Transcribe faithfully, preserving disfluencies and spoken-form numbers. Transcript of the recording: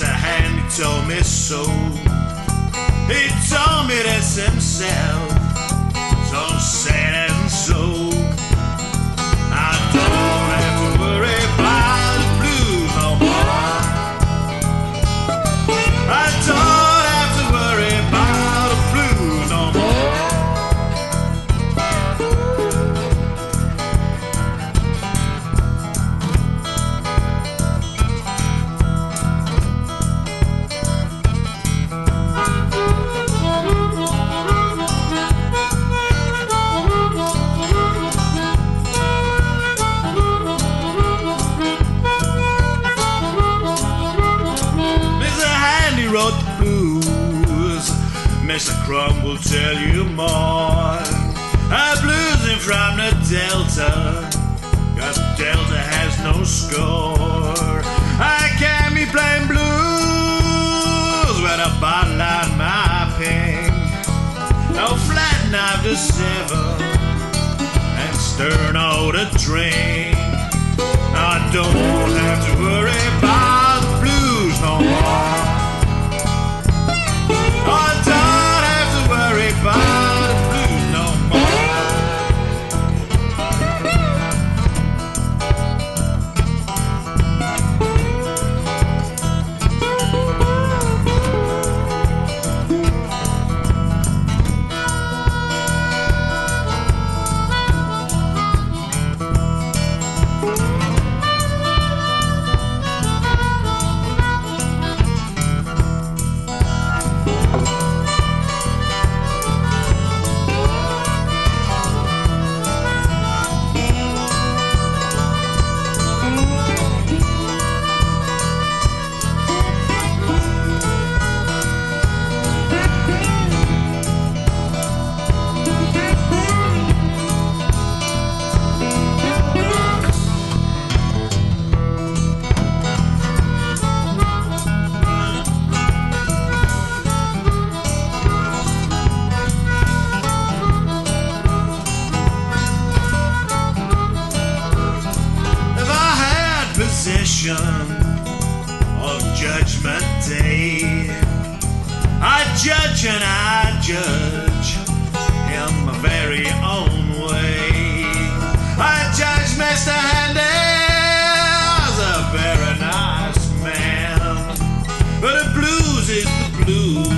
Mister Handy told me so. He told me this himself, so sad and so. I don't have to worry about the blues no more. I don't have to worry about the blues no more. Wrote the blues. Mister Crumb will tell you more. I'm bluesing from the Delta, 'cause the Delta has no score. I can't be playing blues with a bottle on my pink, no flat knife to seven, and stern out a drink. I don't have to worry about the blues no more. I don't have to worry about the blues no more. Of Judgment Day, I judge and I judge in my very own way. I judge Mister Handy as a very nice man, but the blues is the blues.